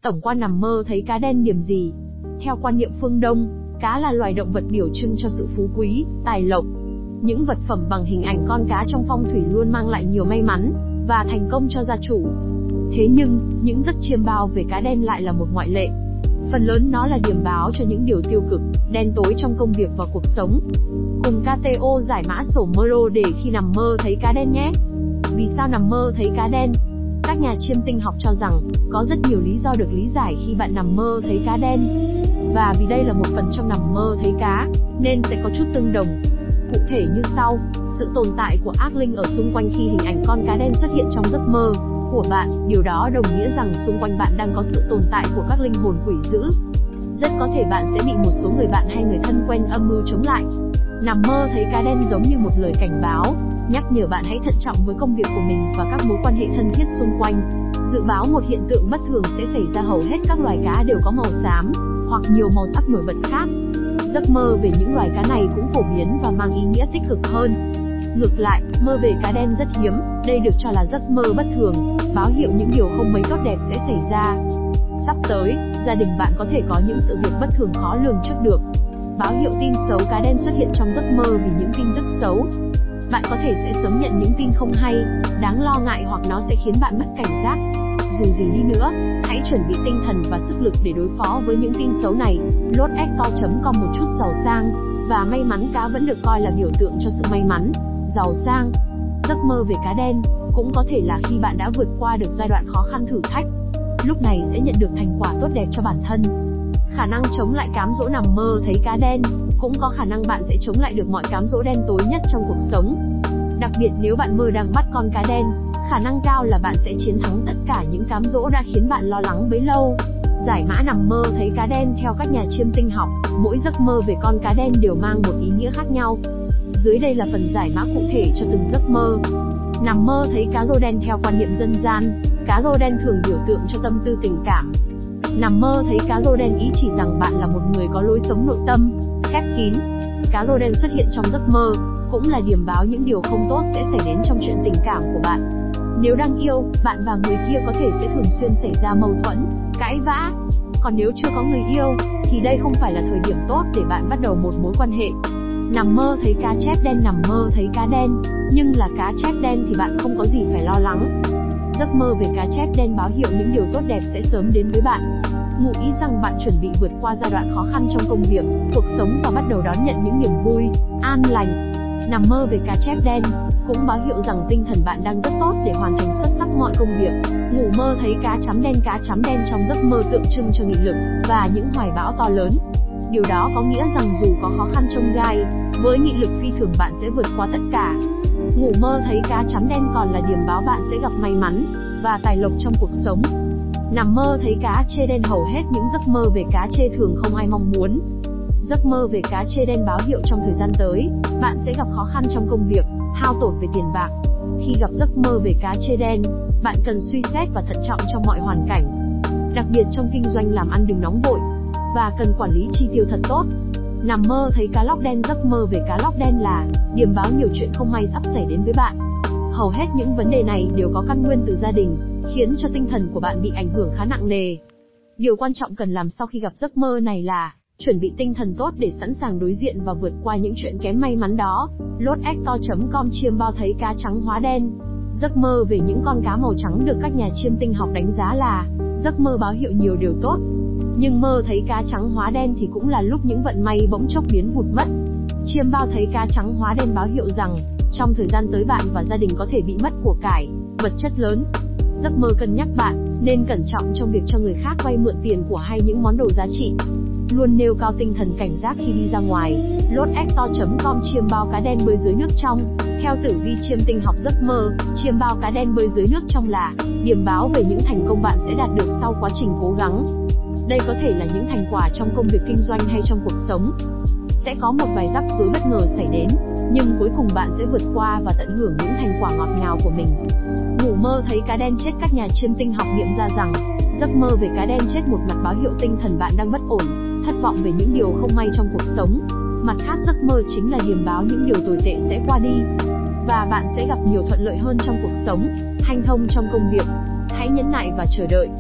Tổng quan nằm mơ thấy cá đen điểm gì? Theo quan niệm phương Đông, cá là loài động vật biểu trưng cho sự phú quý, tài lộc. Những vật phẩm bằng hình ảnh con cá trong phong thủy luôn mang lại nhiều may mắn và thành công cho gia chủ. Thế nhưng, những giấc chiêm bao về cá đen lại là một ngoại lệ. Phần lớn nó là điểm báo cho những điều tiêu cực, đen tối trong công việc và cuộc sống. Cùng KTO giải mã sổ mơ lô để khi nằm mơ thấy cá đen nhé. Vì sao nằm mơ thấy cá đen? Các nhà chiêm tinh học cho rằng, có rất nhiều lý do được lý giải khi bạn nằm mơ thấy cá đen. Và vì đây là một phần trong nằm mơ thấy cá, nên sẽ có chút tương đồng. Cụ thể như sau, sự tồn tại của ác linh ở xung quanh khi hình ảnh con cá đen xuất hiện trong giấc mơ của bạn, điều đó đồng nghĩa rằng xung quanh bạn đang có sự tồn tại của các linh hồn quỷ dữ. Rất có thể bạn sẽ bị một số người bạn hay người thân quen âm mưu chống lại. Nằm mơ thấy cá đen giống như một lời cảnh báo, nhắc nhở bạn hãy thận trọng với công việc của mình và các mối quan hệ thân thiết xung quanh. Dự báo một hiện tượng bất thường sẽ xảy ra. Hầu hết các loài cá đều có màu xám, hoặc nhiều màu sắc nổi bật khác. Giấc mơ về những loài cá này cũng phổ biến và mang ý nghĩa tích cực hơn. Ngược lại, mơ về cá đen rất hiếm, đây được cho là giấc mơ bất thường, báo hiệu những điều không mấy tốt đẹp sẽ xảy ra. Sắp tới, gia đình bạn có thể có những sự việc bất thường khó lường trước được. Báo hiệu tin xấu: cá đen xuất hiện trong giấc mơ vì những tin tức xấu. Bạn có thể sẽ sớm nhận những tin không hay, đáng lo ngại, hoặc nó sẽ khiến bạn mất cảnh giác. Dù gì đi nữa, hãy chuẩn bị tinh thần và sức lực để đối phó với những tin xấu này. Lodextor.com. Một chút giàu sang và may mắn. Cá vẫn được coi là biểu tượng cho sự may mắn, giàu sang. Giấc mơ về cá đen cũng có thể là khi bạn đã vượt qua được giai đoạn khó khăn thử thách. Lúc này sẽ nhận được thành quả tốt đẹp cho bản thân. Khả năng chống lại cám dỗ: nằm mơ thấy cá đen cũng có khả năng bạn sẽ chống lại được mọi cám dỗ đen tối nhất trong cuộc sống. Đặc biệt nếu bạn mơ đang bắt con cá đen, khả năng cao là bạn sẽ chiến thắng tất cả những cám dỗ đã khiến bạn lo lắng bấy lâu. Giải mã nằm mơ thấy cá đen theo các nhà chiêm tinh học, mỗi giấc mơ về con cá đen đều mang một ý nghĩa khác nhau. Dưới đây là phần giải mã cụ thể cho từng giấc mơ. Nằm mơ thấy cá rô đen. Theo quan niệm dân gian, cá rô đen thường biểu tượng cho tâm tư tình cảm. Nằm mơ thấy cá rô đen ý chỉ rằng bạn là một người có lối sống nội tâm khép kín. Cá rô đen xuất hiện trong giấc mơ cũng là điểm báo những điều không tốt sẽ xảy đến trong chuyện tình cảm của bạn. Nếu đang yêu, bạn và người kia có thể sẽ thường xuyên xảy ra mâu thuẫn, cãi vã. Còn nếu chưa có người yêu, thì đây không phải là thời điểm tốt để bạn bắt đầu một mối quan hệ. Nằm mơ thấy cá chép đen. Nằm mơ thấy cá đen, nhưng là cá chép đen thì bạn không có gì phải lo lắng. Giấc mơ về cá chép đen báo hiệu những điều tốt đẹp sẽ sớm đến với bạn. Ngụ ý rằng bạn chuẩn bị vượt qua giai đoạn khó khăn trong công việc, cuộc sống và bắt đầu đón nhận những niềm vui, an lành. Nằm mơ về cá chép đen cũng báo hiệu rằng tinh thần bạn đang rất tốt để hoàn thành xuất sắc mọi công việc. Ngủ mơ thấy cá chấm đen. Cá chấm đen trong giấc mơ tượng trưng cho nghị lực và những hoài bão to lớn. Điều đó có nghĩa rằng dù có khó khăn chông gai, với nghị lực phi thường bạn sẽ vượt qua tất cả. Ngủ mơ thấy cá chấm đen còn là điểm báo bạn sẽ gặp may mắn và tài lộc trong cuộc sống. Nằm mơ thấy cá chê đen. Hầu hết những giấc mơ về cá chê thường không ai mong muốn. Giấc mơ về cá chê đen báo hiệu trong thời gian tới, bạn sẽ gặp khó khăn trong công việc, hao tổn về tiền bạc. Khi gặp giấc mơ về cá chê đen, bạn cần suy xét và thận trọng trong mọi hoàn cảnh. Đặc biệt trong kinh doanh làm ăn đừng nóng vội, và cần quản lý chi tiêu thật tốt. Nằm mơ thấy cá lóc đen. Giấc mơ về cá lóc đen là điểm báo nhiều chuyện không may sắp xảy đến với bạn. Hầu hết những vấn đề này đều có căn nguyên từ gia đình, khiến cho tinh thần của bạn bị ảnh hưởng khá nặng nề. Điều quan trọng cần làm sau khi gặp giấc mơ này là chuẩn bị tinh thần tốt để sẵn sàng đối diện và vượt qua những chuyện kém may mắn đó. Lodextor.com. Chiêm bao thấy cá trắng hóa đen. Giấc mơ về những con cá màu trắng được các nhà chiêm tinh học đánh giá là giấc mơ báo hiệu nhiều điều tốt. Nhưng mơ thấy cá trắng hóa đen thì cũng là lúc những vận may bỗng chốc biến vụt mất. Chiêm bao thấy cá trắng hóa đen báo hiệu rằng trong thời gian tới bạn và gia đình có thể bị mất của cải, vật chất lớn. Giấc mơ cân nhắc bạn nên cẩn trọng trong việc cho người khác vay mượn tiền của hay những món đồ giá trị. Luôn nêu cao tinh thần cảnh giác khi đi ra ngoài. Lodextor.com. Chiêm bao cá đen bơi dưới nước trong. Theo tử vi chiêm tinh học giấc mơ, chiêm bao cá đen bơi dưới nước trong là điểm báo về những thành công bạn sẽ đạt được sau quá trình cố gắng. Đây có thể là những thành quả trong công việc kinh doanh hay trong cuộc sống. Sẽ có một vài rắc rối bất ngờ xảy đến, nhưng cuối cùng bạn sẽ vượt qua và tận hưởng những thành quả ngọt ngào của mình. Ngủ mơ thấy cá đen chết. Các nhà chiêm tinh học nghiệm ra rằng giấc mơ về cá đen chết một mặt báo hiệu tinh thần bạn đang bất ổn, thất vọng về những điều không may trong cuộc sống. Mặt khác, giấc mơ chính là điểm báo những điều tồi tệ sẽ qua đi, và bạn sẽ gặp nhiều thuận lợi hơn trong cuộc sống, hanh thông trong công việc. Hãy nhẫn nại và chờ đợi.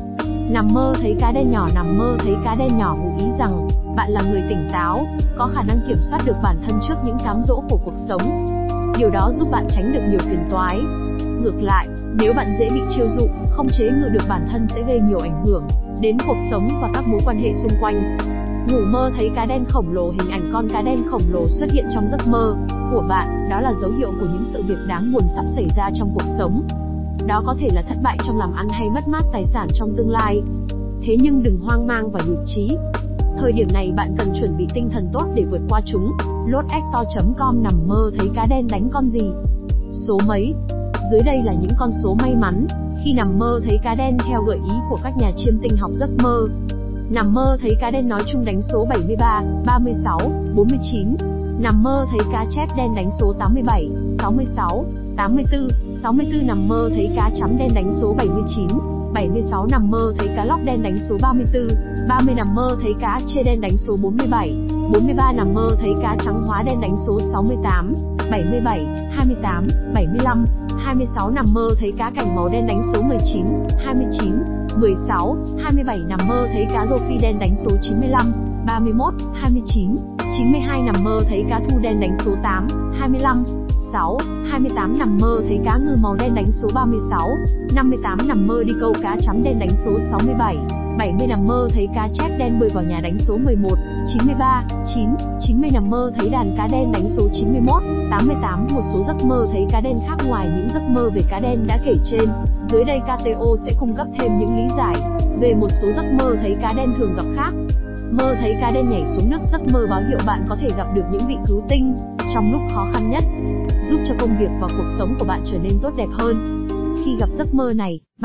Nằm mơ thấy cá đen nhỏ. Nằm mơ thấy cá đen nhỏ ngụ ý rằng bạn là người tỉnh táo, có khả năng kiểm soát được bản thân trước những cám dỗ của cuộc sống. Điều đó giúp bạn tránh được nhiều phiền toái. Ngược lại, nếu bạn dễ bị chiêu dụ, không chế ngự được bản thân sẽ gây nhiều ảnh hưởng đến cuộc sống và các mối quan hệ xung quanh. Ngủ mơ thấy cá đen khổng lồ. Hình ảnh con cá đen khổng lồ xuất hiện trong giấc mơ của bạn, đó là dấu hiệu của những sự việc đáng buồn sắp xảy ra trong cuộc sống. Đó có thể là thất bại trong làm ăn hay mất mát tài sản trong tương lai. Thế nhưng đừng hoang mang và nhụt chí. Thời điểm này bạn cần chuẩn bị tinh thần tốt để vượt qua chúng. Lotexto.com. Nằm mơ thấy cá đen đánh con gì? Số mấy? Dưới đây là những con số may mắn khi nằm mơ thấy cá đen theo gợi ý của các nhà chiêm tinh học giấc mơ. Nằm mơ thấy cá đen nói chung đánh số 73, 36, 49. Nằm mơ thấy cá chép đen đánh số 87, 66, 84, 64. Nằm mơ thấy cá chấm đen đánh số 79, 76. Nằm mơ thấy cá lóc đen đánh số 34, 30. Nằm mơ thấy cá chê đen đánh số 47, 43. Nằm mơ thấy cá trắng hóa đen đánh số 68, 77, 28, 75, 26. Nằm mơ thấy cá cảnh màu đen đánh số 19, 29, 16, 27. Nằm mơ thấy cá rô phi đen đánh số 95, 31, 29, 92. Nằm mơ thấy cá thu đen đánh số 8, 25, 6, 28. Nằm mơ thấy cá ngừ màu đen đánh số 36, 58. Nằm mơ đi câu cá chấm đen đánh số 67, 70. Nằm mơ thấy cá chép đen bơi vào nhà đánh số 11, 93, 9, 90. Nằm mơ thấy đàn cá đen đánh số 91, 88. Một số giấc mơ thấy cá đen khác ngoài những giấc mơ về cá đen đã kể trên. Dưới đây KTO sẽ cung cấp thêm những lý giải về một số giấc mơ thấy cá đen thường gặp khác. Mơ thấy cá đen nhảy xuống nước. Giấc mơ báo hiệu bạn có thể gặp được những vị cứu tinh trong lúc khó khăn nhất, giúp cho công việc và cuộc sống của bạn trở nên tốt đẹp hơn. Khi gặp giấc mơ này,